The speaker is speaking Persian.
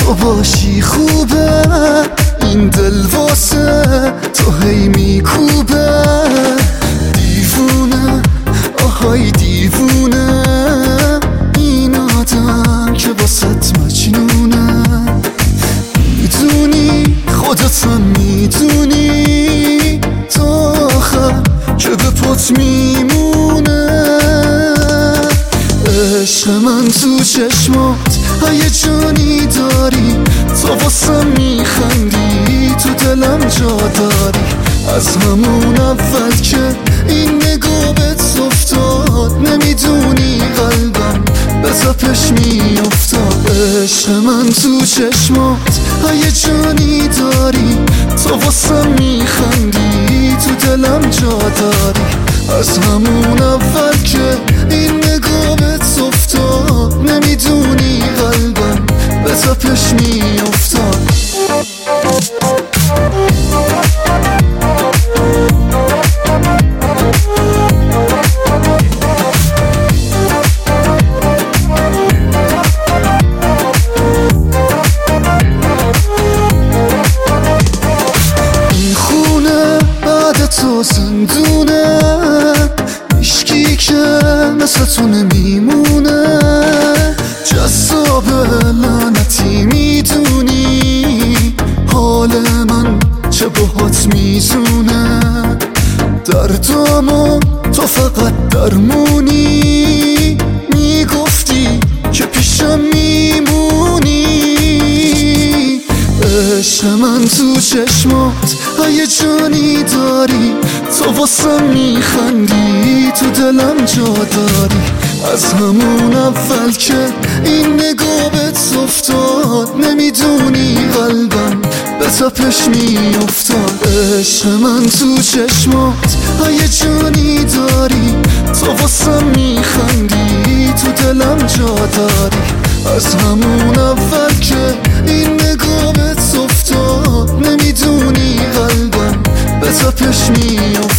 تو باشی خوبه، این دل واسه تو هی میکوبه. دیوونه آهای دیوونه، این آدم که واسط مجنونه. میدونی خودتم میدونی تو آخر که به پات میمونه. عشق من تو چشمات هیجانی داری، تو واسم میخندی، تو دلم جا داری. از همون اول که این نگاه بهت افتاد، نمیدونی قلبم به تپش میافتاد. عشق من تو چشمات هیجانی داری، تو واسم میخندی، تو دلم جا داری. از همون اول که این نگاه بهت افتاد، نمیدونی قلبم به تپش میافتاد. این خونه بعد تو زندونه، هیچکی که مثل تو نمیمونه. جذابه لعنتی میدونی، حال من چه باهات میزونه. دردامو تو فقط درمونی، میگفتی که پیشم میمونی. عشق من تو چشمات هیجانی داری، تو واسم میخندی، تو دلم جا داری. از همون اول که این نگاه بهت افتاد، نمیدونی قلبم به تپش میافتاد. عشق من تو چشمات هیجانی داری، تو واسم میخندی، تو دلم جا داری. از همون اول که این نگاه بهت افتاد، نمیدونی قلبم به تپش میافتاد.